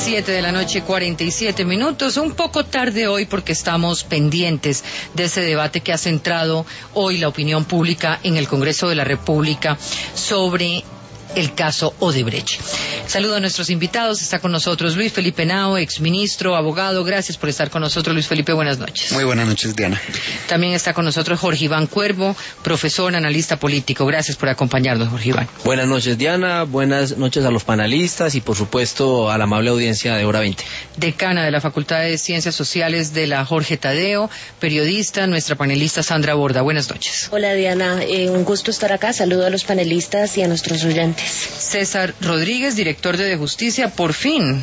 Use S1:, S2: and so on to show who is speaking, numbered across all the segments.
S1: 7 de la noche, 47 minutos, un poco tarde hoy porque estamos pendientes de ese debate que ha centrado hoy la opinión pública en el Congreso de la República sobre el caso Odebrecht. Saludo a nuestros invitados, está con nosotros Luis Felipe Henao, exministro, abogado. Gracias por estar con nosotros, Luis Felipe, buenas noches.
S2: Muy buenas noches, Diana.
S1: También está con nosotros Jorge Iván Cuervo, profesor, analista político. Gracias por acompañarnos, Jorge Iván.
S3: Buenas noches, Diana, buenas noches a los panelistas y por supuesto a la amable audiencia de Hora 20.
S1: Decana de la Facultad de Ciencias Sociales de la Jorge Tadeo, periodista, nuestra panelista Sandra Borda. Buenas noches.
S4: Hola, Diana, un gusto estar acá. Saludo a los panelistas y a nuestros oyentes.
S1: César Rodríguez, director de Justicia, por fin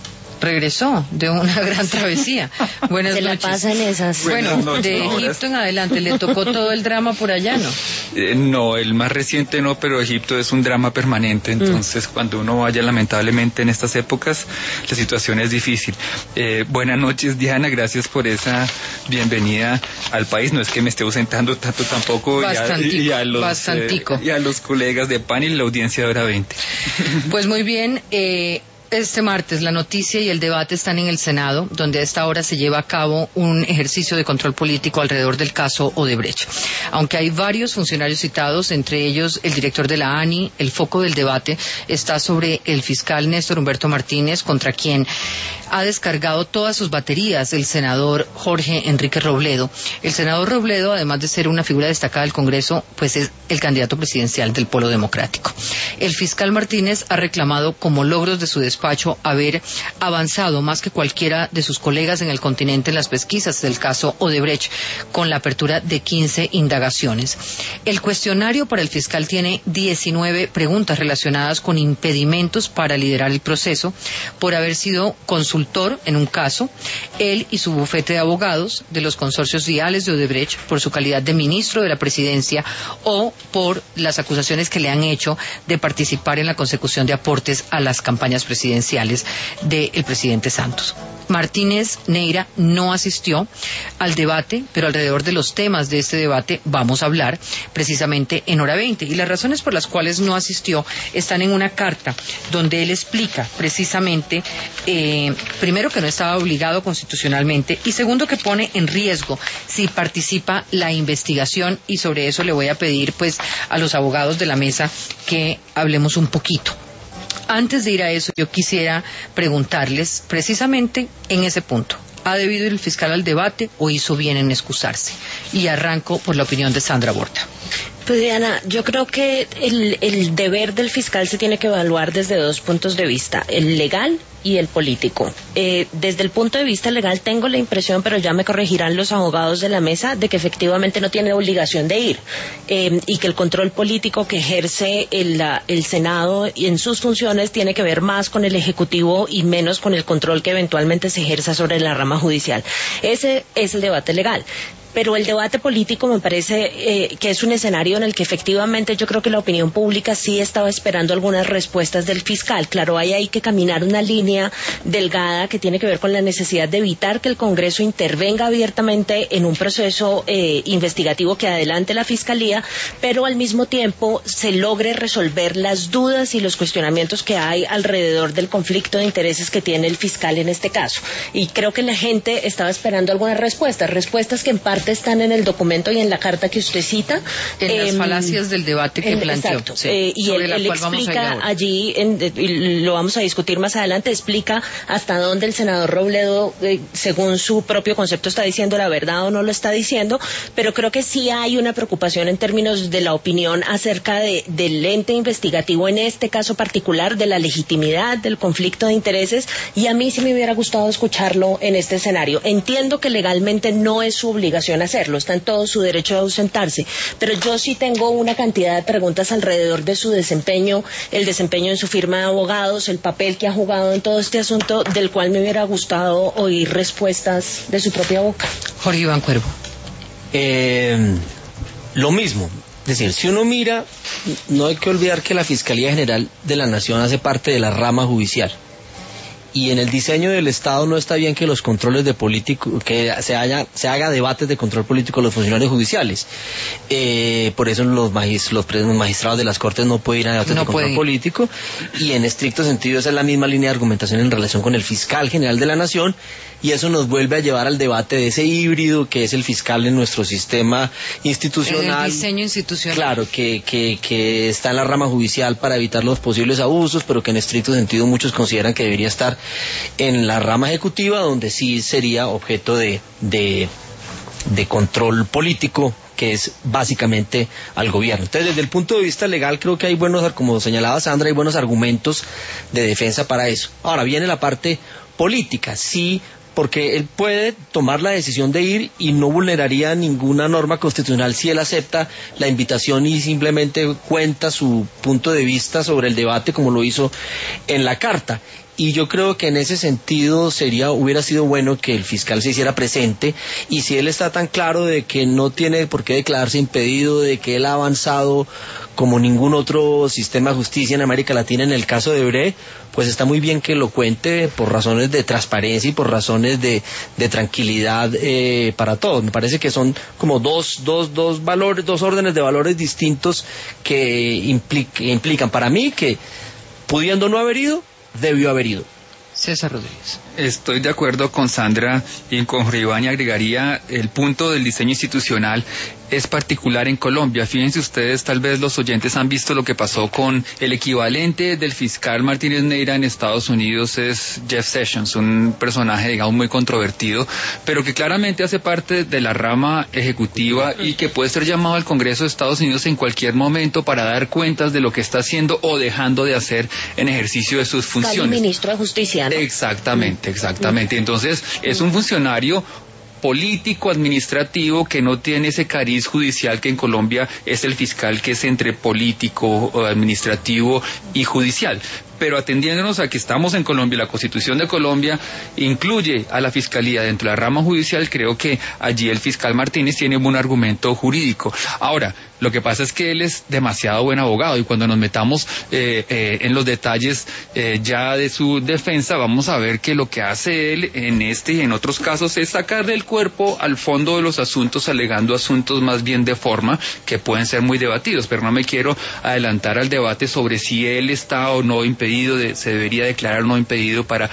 S1: regresó de una gran travesía. Buenas noches.
S4: Se la pasan esas.
S1: Bueno, de Egipto en adelante, ¿le tocó todo el drama por allá, no?
S2: No, el más reciente no, pero Egipto es un drama permanente, entonces cuando uno vaya lamentablemente en estas épocas, la situación es difícil. Buenas noches, Diana, gracias por esa bienvenida al país. No es que me esté ausentando tanto tampoco.
S1: Bastantico.
S2: Y a los colegas de panel y la audiencia de Hora 20.
S1: Pues muy bien, este martes la noticia y el debate están en el Senado, donde a esta hora se lleva a cabo un ejercicio de control político alrededor del caso Odebrecht. Aunque hay varios funcionarios citados, entre ellos el director de la ANI, el foco del debate está sobre el fiscal Néstor Humberto Martínez, contra quien ha descargado todas sus baterías el senador Jorge Enrique Robledo. El senador Robledo, además de ser una figura destacada del Congreso, pues es el candidato presidencial del Polo Democrático. El fiscal Martínez ha reclamado como logros de su despacho haber avanzado más que cualquiera de sus colegas en el continente en las pesquisas del caso Odebrecht, con la apertura de 15 indagaciones. El cuestionario para el fiscal tiene 19 preguntas relacionadas con impedimentos para liderar el proceso, por haber sido consultor en un caso, él y su bufete de abogados de los consorcios viales de Odebrecht, por su calidad de ministro de la presidencia o por las acusaciones que le han hecho de participar en la consecución de aportes a las campañas presidenciales del presidente Santos. Martínez Neira no asistió al debate, pero alrededor de los temas de este debate vamos a hablar precisamente en Hora 20. Y las razones por las cuales no asistió están en una carta donde él explica precisamente, primero, que no estaba obligado constitucionalmente, y segundo, que pone en riesgo si participa la investigación, y sobre eso le voy a pedir pues a los abogados de la mesa que hablemos un poquito. Antes de ir a eso, yo quisiera preguntarles precisamente en ese punto. ¿Ha debido ir el fiscal al debate o hizo bien en excusarse? Y arranco por la opinión de Sandra Borda.
S4: Pues, Diana, yo creo que el deber del fiscal se tiene que evaluar desde dos puntos de vista, el legal y el político. Desde el punto de vista legal tengo la impresión, pero ya me corregirán los abogados de la mesa, de que efectivamente no tiene obligación de ir, y que el control político que ejerce el Senado y en sus funciones tiene que ver más con el Ejecutivo y menos con el control que eventualmente se ejerza sobre la rama judicial. Ese es el debate legal. Pero el debate político me parece que es un escenario en el que efectivamente yo creo que la opinión pública sí estaba esperando algunas respuestas del fiscal. Claro, hay que caminar una línea delgada que tiene que ver con la necesidad de evitar que el Congreso intervenga abiertamente en un proceso investigativo que adelante la Fiscalía, pero al mismo tiempo se logre resolver las dudas y los cuestionamientos que hay alrededor del conflicto de intereses que tiene el fiscal en este caso. Y creo que la gente estaba esperando algunas respuestas que en parte están en el documento y en la carta que usted cita.
S1: En las falacias del debate que planteó.
S4: Exacto. Y él explica allí, y lo vamos a discutir más adelante, explica hasta dónde el senador Robledo, según su propio concepto, está diciendo la verdad o no lo está diciendo, pero creo que sí hay una preocupación en términos de la opinión acerca del ente investigativo en este caso particular, de la legitimidad del conflicto de intereses, y a mí sí me hubiera gustado escucharlo en este escenario. Entiendo que legalmente no es su obligación hacerlo, está en todo su derecho de ausentarse, pero yo sí tengo una cantidad de preguntas alrededor de su desempeño, el desempeño en su firma de abogados, el papel que ha jugado en todo este asunto, del cual me hubiera gustado oír respuestas de su propia boca.
S1: Jorge Iván Cuervo.
S3: Lo mismo, es decir, si uno mira, no hay que olvidar que la Fiscalía General de la Nación hace parte de la rama judicial. y en el diseño del Estado no está bien que los controles de político, que se haga debates de control político a los funcionarios judiciales. Por eso los magistrados de las Cortes no pueden ir a debates de control político, y en estricto sentido esa es la misma línea de argumentación en relación con el fiscal general de la Nación, y eso nos vuelve a llevar al debate de ese híbrido que es el fiscal en nuestro sistema institucional.
S1: El diseño institucional.
S3: Claro, que está en la rama judicial para evitar los posibles abusos, pero que en estricto sentido muchos consideran que debería estar en la rama ejecutiva, donde sí sería objeto de control político, que es básicamente al gobierno. Entonces, desde el punto de vista legal, creo que hay como señalaba Sandra, hay buenos argumentos de defensa para eso. Ahora viene la parte política, sí, porque él puede tomar la decisión de ir y no vulneraría ninguna norma constitucional si él acepta la invitación y simplemente cuenta su punto de vista sobre el debate como lo hizo en la carta. Y yo creo que en ese sentido hubiera sido bueno que el fiscal se hiciera presente, y si él está tan claro de que no tiene por qué declararse impedido, de que él ha avanzado como ningún otro sistema de justicia en América Latina en el caso de Brecht, pues está muy bien que lo cuente por razones de transparencia y por razones de tranquilidad para todos. Me parece que son como dos órdenes de valores distintos que implican para mí que, pudiendo no haber ido, debió haber ido.
S1: César Rodríguez.
S2: Estoy de acuerdo con Sandra y con Jorge Iván, y agregaría el punto del diseño institucional es particular en Colombia. Fíjense ustedes, tal vez los oyentes han visto lo que pasó con el equivalente del fiscal Martínez Neira en Estados Unidos, es Jeff Sessions, un personaje, digamos, muy controvertido, pero que claramente hace parte de la rama ejecutiva y que puede ser llamado al Congreso de Estados Unidos en cualquier momento para dar cuentas de lo que está haciendo o dejando de hacer en ejercicio de sus funciones.
S4: El ministro de Justicia, ¿no?
S2: Exactamente. Entonces, es un funcionario político, administrativo, que no tiene ese cariz judicial que en Colombia es el fiscal, que es entre político, administrativo y judicial. Pero atendiéndonos a que estamos en Colombia, la Constitución de Colombia incluye a la Fiscalía dentro de la rama judicial, creo que allí el fiscal Martínez tiene un argumento jurídico. Ahora, lo que pasa es que él es demasiado buen abogado, y cuando nos metamos en los detalles ya de su defensa, vamos a ver que lo que hace él en este y en otros casos es sacar del cuerpo al fondo de los asuntos, alegando asuntos más bien de forma que pueden ser muy debatidos, pero no me quiero adelantar al debate sobre si él está o no impedido, se debería declarar no impedido para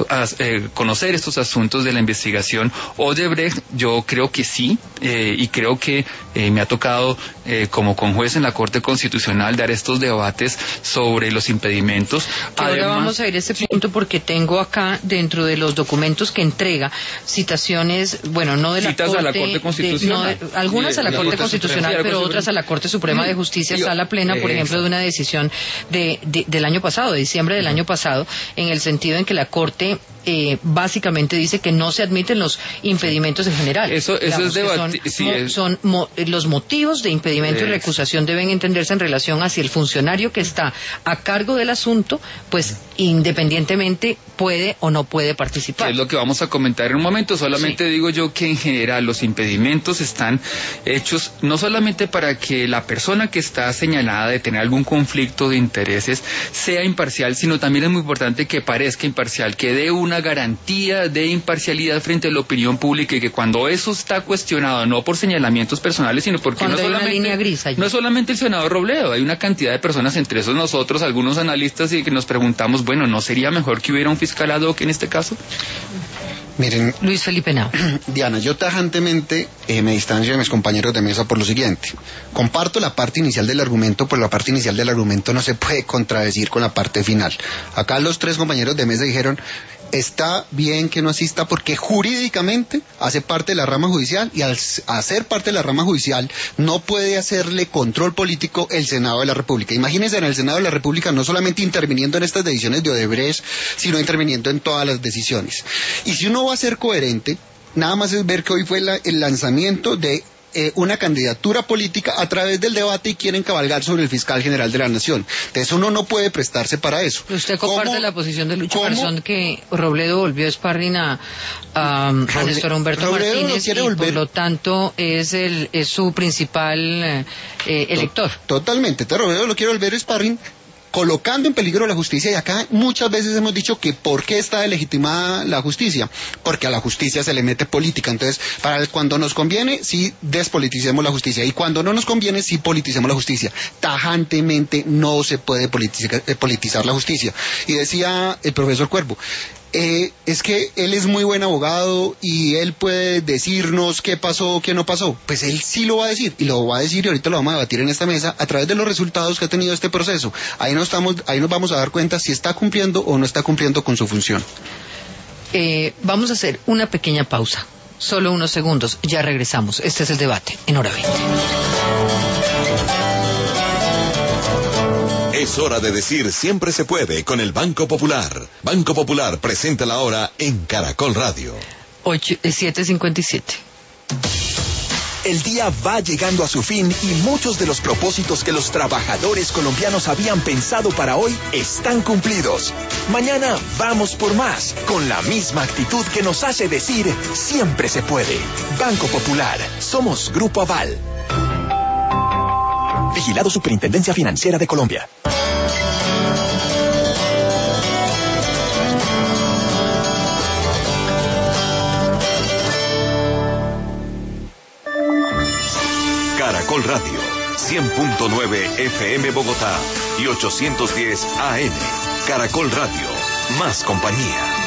S2: conocer estos asuntos de la investigación Odebrecht. Yo creo que sí, y creo que me ha tocado como conjuez en la Corte Constitucional dar estos debates sobre los impedimentos.
S1: Ahora vamos a ir a ese punto, porque tengo acá dentro de los documentos que entrega citaciones, bueno, no de la Corte,
S2: a la Corte Constitucional,
S1: algunas a la Corte Constitucional, pero otras a la Corte Suprema de Justicia, Sala Plena, por ejemplo, de una decisión del año pasado, de diciembre del año pasado, en el sentido en que la Corte básicamente dice que no se admiten los impedimentos en general.
S2: Eso es debate.
S1: Los motivos de impedimento y recusación deben entenderse en relación hacia el funcionario que está a cargo del asunto, pues independientemente puede o no puede participar.
S2: Es lo que vamos a comentar en un momento. Solamente digo yo que en general los impedimentos están hechos no solamente para que la persona que está señalada de tener algún conflicto de intereses sea imparcial, sino también es muy importante que parezca imparcial, que dé una garantía de imparcialidad frente a la opinión pública, y que cuando eso está cuestionado, no por señalamientos personales, sino porque no es solamente el senador Robledo, hay una cantidad de personas, entre esos nosotros, algunos analistas, y que nos preguntamos, bueno, ¿no sería mejor que hubiera un fiscal ad hoc en este caso?
S5: Miren,
S1: Luis Felipe Nao.
S5: Diana, yo tajantemente me distancio de mis compañeros de mesa por lo siguiente. Comparto la parte inicial del argumento, pues la parte inicial del argumento no se puede contradecir con la parte final. Acá los tres compañeros de mesa dijeron, está bien que no asista porque jurídicamente hace parte de la rama judicial, y al hacer parte de la rama judicial no puede hacerle control político el Senado de la República. Imagínense en el Senado de la República no solamente interviniendo en estas decisiones de Odebrecht, sino interviniendo en todas las decisiones. Y si uno va a ser coherente, nada más es ver que hoy fue el lanzamiento de una candidatura política a través del debate, y quieren cabalgar sobre el fiscal general de la Nación. Entonces uno no puede prestarse para eso.
S1: ¿Usted comparte la posición de Lucho Garzón, que Robledo volvió sparring a Néstor Humberto Martínez, y por lo tanto es su principal elector?
S5: Totalmente. Robledo lo quiere volver sparring colocando en peligro la justicia. Y acá muchas veces hemos dicho que ¿por qué está delegitimada la justicia? Porque a la justicia se le mete política. Entonces, cuando nos conviene, sí despoliticemos la justicia, y cuando no nos conviene, sí politicemos la justicia. Tajantemente no se puede politizar la justicia. Y decía el profesor Cuervo, es que él es muy buen abogado y él puede decirnos qué pasó, qué no pasó. Pues él sí lo va a decir, y lo va a decir, y ahorita lo vamos a debatir en esta mesa a través de los resultados que ha tenido este proceso. Ahí nos vamos a dar cuenta si está cumpliendo o no está cumpliendo con su función.
S1: Vamos a hacer una pequeña pausa, solo unos segundos, ya regresamos. Este es el debate en Hora 20.
S6: Es hora de decir siempre se puede con el Banco Popular. Banco Popular presenta la hora en Caracol Radio.
S1: 7:57.
S7: El día va llegando a su fin y muchos de los propósitos que los trabajadores colombianos habían pensado para hoy están cumplidos. Mañana vamos por más, con la misma actitud que nos hace decir siempre se puede. Banco Popular, somos Grupo Aval. Vigilado Superintendencia Financiera de Colombia.
S6: Caracol Radio, 100.9 FM Bogotá y 810 AM. Caracol Radio, más compañía.